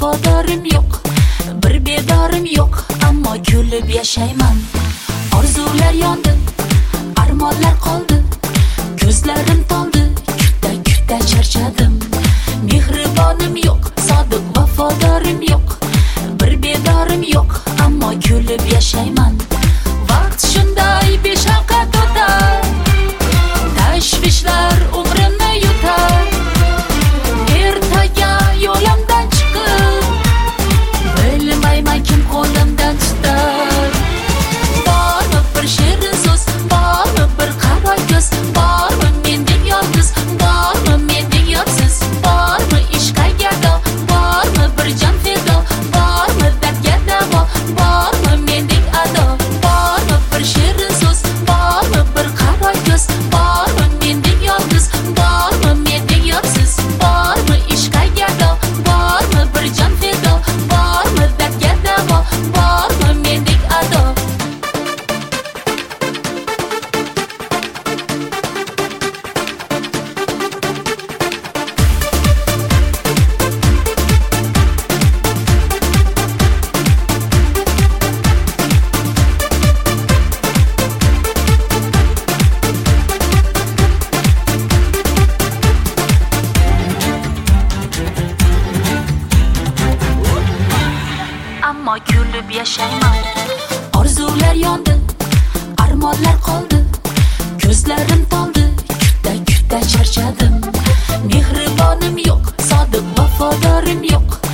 vafodorim yo'q, bir bedorim yo'q, ammo kulib yashayman. Orzular yondi, armonlar qoldi, ko'zlarim toldi, kutda charchadim. Mehribonim yo'q, sodiq vafodorim yo'q, bir bedorim yo'q, ammo kulib yashayman. Vaqt shunday beshafqat o'tar, tashvishlar umrimni yutar. Ertaga yo'limdan chiqib, bilmayman kim qo'limdan tutar. Bormi bir shirin so'z, bormi bir qaro ko'z, bormi mendek yolg'iz, bormi mendek yotsiz, bormi ishqqa gado, bormi bir jon fido, bormi dardga davo, bormi mendek ado, bormi bir shirin so'z, bormi bir qaro ko'z, bormi mendek yolg'iz, bormi mendek yotsiz, bormi ishqqa gado, bormi bir jon fido, bormi dardga davo, bormi mendek ado. Ammo kulib yashayman. Orzular yondi, armonlar qoldi, ko'zlarim toldi, kutda charchadim. Mehribonim yo'q, sodiq vafodorim yo'q,